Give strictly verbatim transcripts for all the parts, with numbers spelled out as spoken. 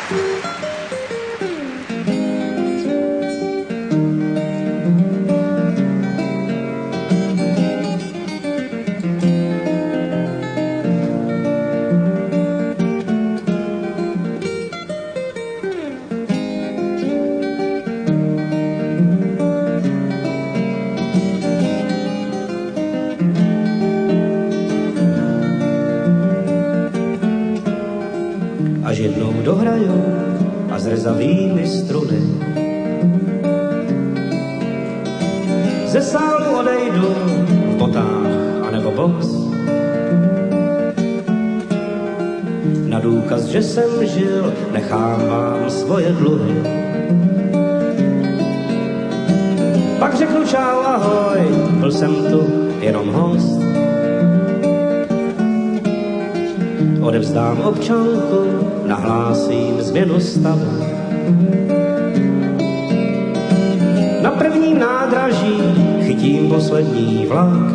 Až jednou dohrajou a zrzavými struny ze sálu odejdu v botách anebo box. Na důkaz, že jsem žil, nechám vám svoje dluhy. Pak řeknu čau ahoj, byl jsem tu jenom host. Odevzdám občanku, nahlásím změnu stavu. Na prvním nádraží chytím poslední vlak.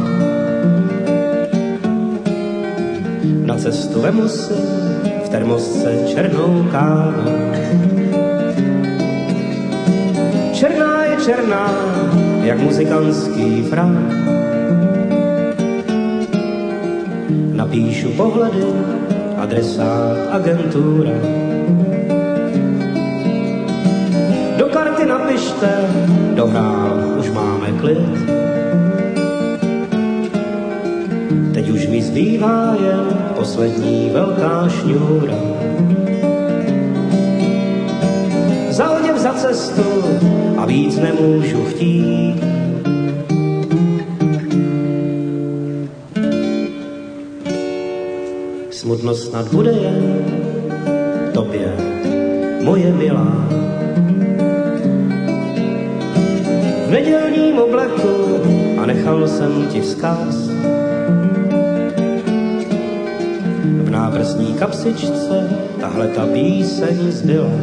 Na cestu vemu si v termosce černou kávu. Černá je černá, jak muzikantský frak. Napíšu pohledy, adresát, agentura. Do karty napište, dohrál, už máme klid. Teď už mi zbývá jen poslední velká šňůra. Za oděv, za cestu a víc nemůžu chtít. Smutnost snad bude jen tobě, moje milá. V nedělním obleku a nechal jsem ti vzkaz. V náprsní kapsičce tahle ta píseň zbyla.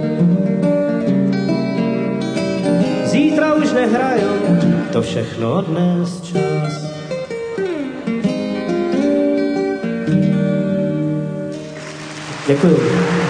Zítra už nehraju, to všechno dnes čas. Děkuji.